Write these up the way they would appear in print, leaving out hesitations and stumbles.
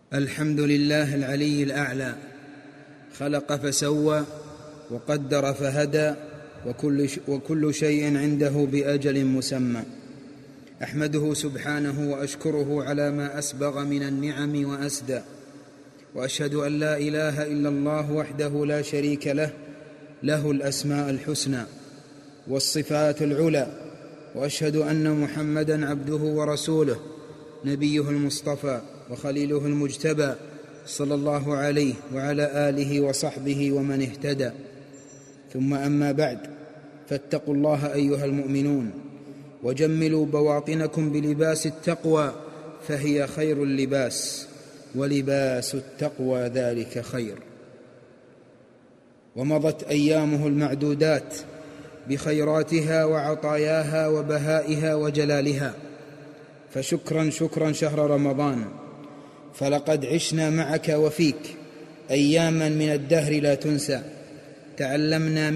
الحمد لله العلي الأعلى، خلق فسوى وقدر فهدى، وكل شيء عنده بأجل مسمى. أحمده سبحانه وأشكره على ما أسبغ من النعم وأسدى، وأشهد أن لا إله إلا الله وحده لا شريك له، له الأسماء الحسنى والصفات العلى، وأشهد أن محمدًا عبده ورسوله، نبيه المصطفى وخليله المجتبى، صلى الله عليه وعلى آله وصحبه ومن اهتدى. ثم أما بعد، فاتقوا الله أيها المؤمنون، وجملوا بواطنكم بلباس التقوى، فهي خير اللباس، ولباس التقوى ذلك خير. ومضت أيامه المعدودات بخيراتها وعطاياها وبهائها وجلالها، فشكرا شكرا شهر رمضان، فلقد عشنا معك وفيك أياما من الدهر لا تنسى. تعلمنا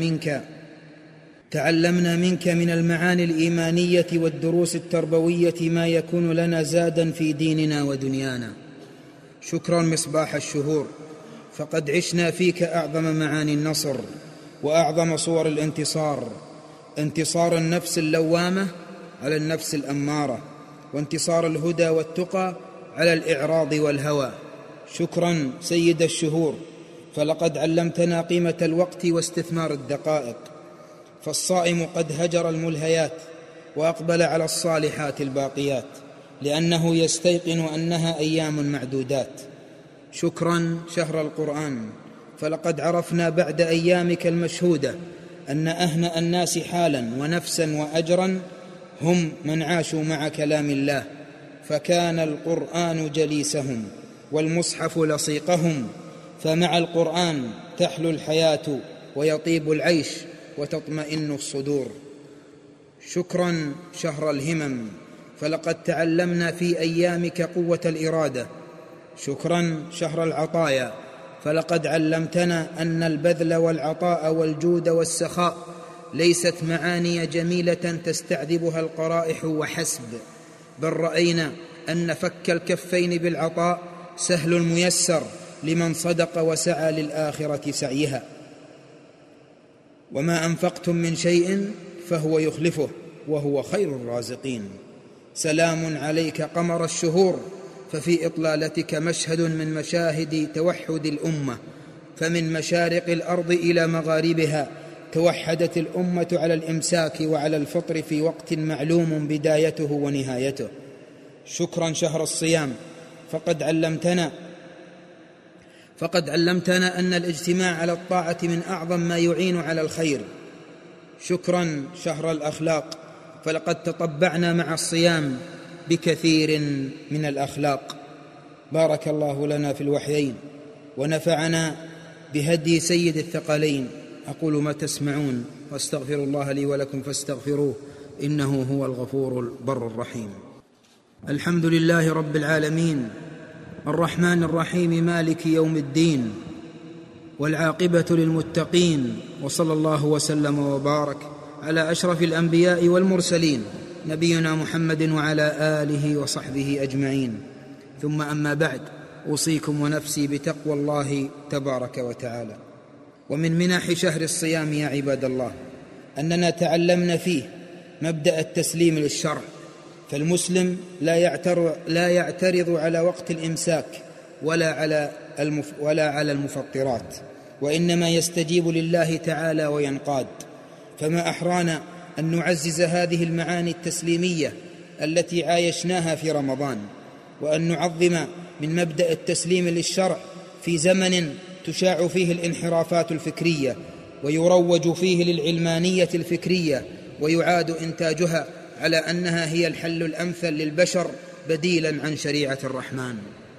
منك من المعاني الإيمانية والدروس التربوية ما يكون لنا زادا في ديننا ودنيانا. شكرا مصباح الشهور، فقد عشنا فيك أعظم معاني النصر وأعظم صور الانتصار، انتصار النفس اللوامة على النفس الأمارة، وانتصار الهدى والتقى على الإعراض والهوى. شكرا سيد الشهور، فلقد علمتنا قيمة الوقت واستثمار الدقائق، فالصائم قد هجر الملهيات وأقبل على الصالحات الباقيات، لأنه يستيقن أنها أيام معدودات. شكرا شهر القرآن، فلقد عرفنا بعد أيامك المشهودة أن أهنأ الناس حالا ونفسا وأجرا هم من عاشوا مع كلام الله، فكان القرآن جليسهم والمصحف لصيقهم، فمع القرآن تحلو الحياة ويطيب العيش وتطمئن الصدور. شكرا شهر الهمم، فلقد تعلمنا في أيامك قوة الإرادة. شكرا شهر العطايا، فلقد علمتنا أن البذل والعطاء والجود والسخاء ليست معاني جميلة تستعذبها القرائح وحسب، بل رأينا أن فك الكفين بالعطاء سهل ميسر لمن صدق وسعى للآخرة سعيها. وما أنفقتم من شيء فهو يخلفه وهو خير الرازقين. سلام عليك قمر الشهور، ففي إطلالتك مشهد من مشاهد توحد الأمة، فمن مشارق الأرض إلى مغاربها توحدت الأمة على الإمساك وعلى الفطر في وقت معلوم بدايته ونهايته. شكرا شهر الصيام، فقد علمتنا أن الاجتماع على الطاعة من أعظم ما يعين على الخير. شكرا شهر الأخلاق، فلقد تطبعنا مع الصيام بكثير من الأخلاق. بارك الله لنا في الوحيين ونفعنا بهدي سيد الثقلين. أقول ما تسمعون، واستغفر الله لي ولكم فاستغفروه، إنه هو الغفور البر الرحيم. الحمد لله رب العالمين، الرحمن الرحيم، مالك يوم الدين، والعاقبة للمتقين، وصلى الله وسلم وبارك على أشرف الأنبياء والمرسلين، نبينا محمد وعلى آله وصحبه أجمعين. ثم أما بعد، أوصيكم ونفسي بتقوى الله تبارك وتعالى. ومن منح شهر الصيام يا عباد الله أننا تعلمنا فيه مبدأ التسليم للشرع، فالمسلم لا يعترض على وقت الإمساك ولا على المفطرات، وإنما يستجيب لله تعالى وينقاد. فما أحرانا أن نعزز هذه المعاني التسليمية التي عايشناها في رمضان، وأن نعظم من مبدأ التسليم للشرع في زمن تشاع فيه الانحرافات الفكرية، ويروج فيه للعلمانية الفكرية، ويعاد إنتاجها على أنها هي الحل الأمثل للبشر بديلا عن شريعة الرحمن.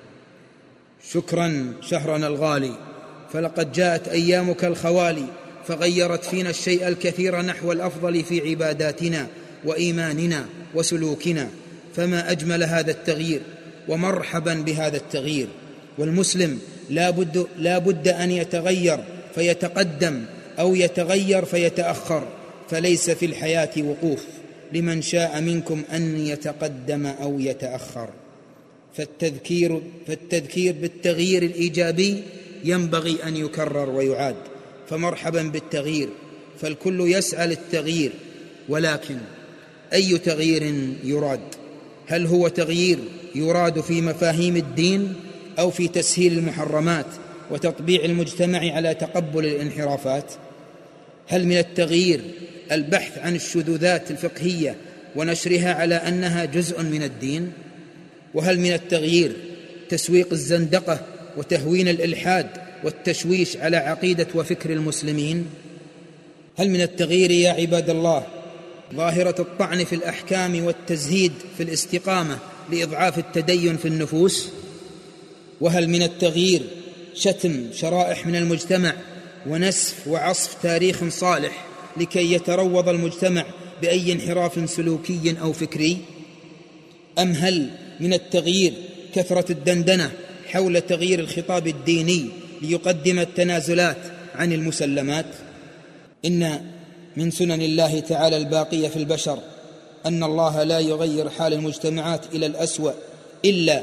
شكرا شهرنا الغالي، فلقد جاءت أيامك الخوالي، فغيرت فينا الشيء الكثير نحو الأفضل في عباداتنا وإيماننا وسلوكنا. فما أجمل هذا التغيير، ومرحبا بهذا التغيير. والمسلم لا بد أن يتغير فيتقدم، أو يتغير فيتأخر، فليس في الحياة وقوف، لمن شاء منكم أن يتقدم أو يتأخر. فالتذكير بالتغيير الإيجابي ينبغي أن يكرر ويعاد، فمرحبا بالتغيير، فالكل يسعى للتغيير، ولكن أي تغيير يراد؟ هل هو تغيير يراد في مفاهيم الدين أو في تسهيل المحرمات وتطبيع المجتمع على تقبل الانحرافات؟ هل من التغيير البحث عن الشذوذات الفقهية ونشرها على أنها جزء من الدين؟ وهل من التغيير تسويق الزندقة وتهوين الإلحاد والتشويش على عقيدة وفكر المسلمين؟ هل من التغيير يا عباد الله ظاهرة الطعن في الأحكام والتزهيد في الاستقامة لإضعاف التدين في النفوس؟ وهل من التغيير شتم شرائح من المجتمع ونسف وعصف تاريخ صالح لكي يتروض المجتمع بأي انحراف سلوكي أو فكري؟ أم هل من التغيير كثرة الدندنة حول تغيير الخطاب الديني ليقدم التنازلات عن المسلمات؟ إن من سنن الله تعالى الباقية في البشر أن الله لا يغير حال المجتمعات إلى الأسوأ إلا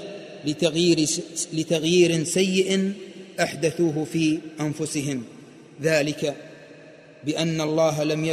لتغيير سيء أحدثوه في أنفسهم، ذلك بأن الله لم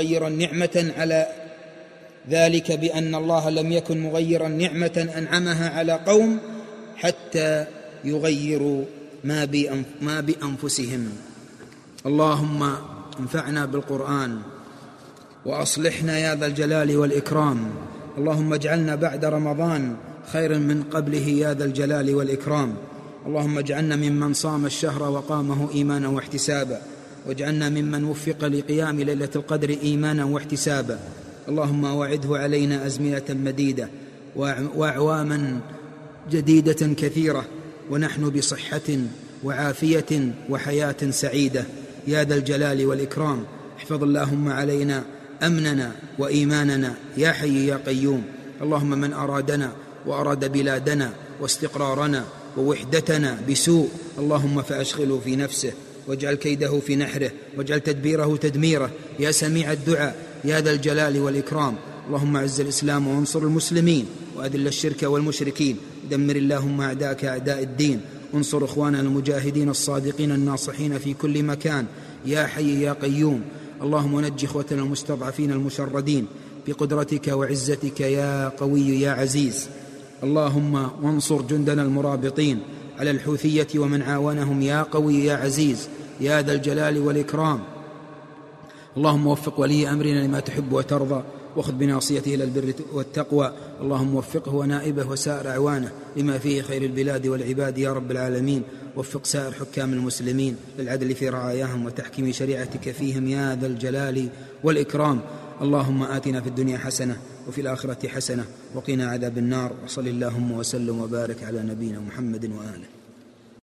يكن مغيرا نعمة أنعمها على قوم حتى يغيروا ما بأنفسهم. اللهم انفعنا بالقرآن وأصلحنا يا ذا الجلال والإكرام. اللهم اجعلنا بعد رمضان خيرا من قبله يا ذا الجلال والإكرام. اللهم اجعلنا ممن صام الشهر وقامه إيمانا واحتسابا، واجعلنا ممن وفق لقيام ليلة القدر إيمانا واحتسابا. اللهم وعده علينا أزمنة مديدة وأعواما جديدة كثيرة ونحن بصحة وعافية وحياة سعيدة يا ذا الجلال والإكرام. احفظ اللهم علينا أمننا وإيماننا يا حي يا قيوم. اللهم من أرادنا وأراد بلادنا واستقرارنا ووحدتنا بسوء اللهم فأشغله في نفسه واجعل كيده في نحره واجعل تدبيره تدميره يا سميع الدعاء يا ذا الجلال والإكرام. اللهم أعز الإسلام وانصر المسلمين وأذل الشرك والمشركين. دمر اللهم أعداءك أعداء الدين. انصر إخواننا المجاهدين الصادقين الناصحين في كل مكان يا حي يا قيوم. اللهم نجي إخوتنا المستضعفين المشردين بقدرتك وعزتك يا قوي يا عزيز. اللهم وانصر جندنا المرابطين على الحوثية ومن عاونهم يا قوي يا عزيز يا ذا الجلال والإكرام. اللهم وفق ولي أمرنا لما تحب وترضى واخذ بناصيته إلى البر والتقوى. اللهم وفقه ونائبه وسائر أعوانه لما فيه خير البلاد والعباد يا رب العالمين. وفق سائر حكام المسلمين للعدل في رعاياهم وتحكيم شريعتك فيهم يا ذا الجلال والإكرام. اللهم آتنا في الدنيا حسنة وفي الآخرة حسنة وقنا عذاب النار. وصل اللهم وسلم وبارك على نبينا محمد وآله.